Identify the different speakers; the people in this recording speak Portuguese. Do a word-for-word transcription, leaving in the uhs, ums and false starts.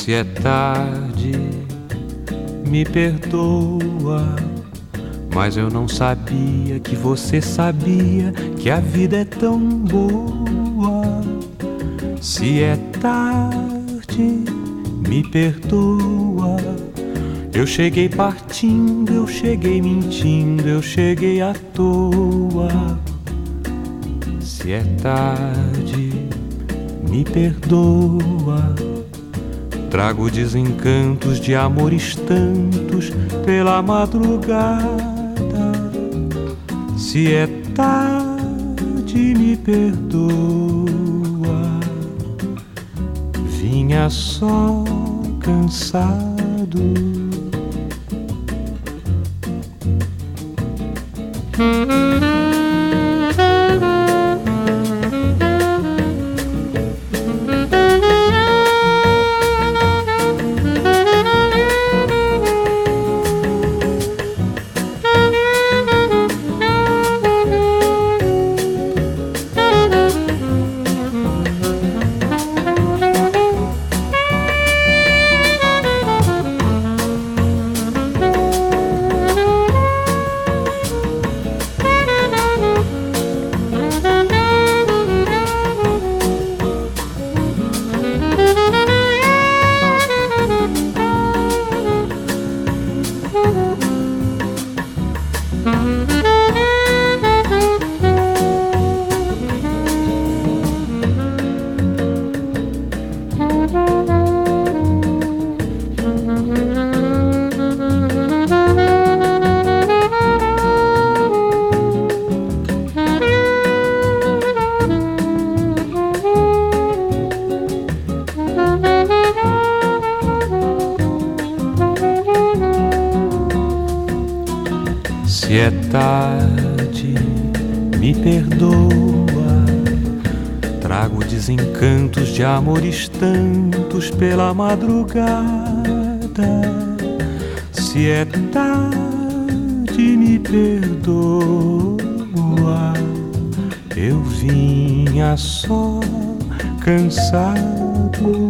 Speaker 1: Se é tarde, me perdoa, mas eu não sabia que você sabia que a vida é tão boa. Se é tarde, me perdoa, eu cheguei partindo, eu cheguei mentindo, eu cheguei à toa. Se é tarde, me perdoa, trago desencantos de amores tantos pela madrugada. Se é tarde, me perdoa, vinha só cansado. Se é tarde, me perdoa, trago desencantos de amores tantos pela madrugada. Se é tarde, me perdoa, eu vinha só cansado.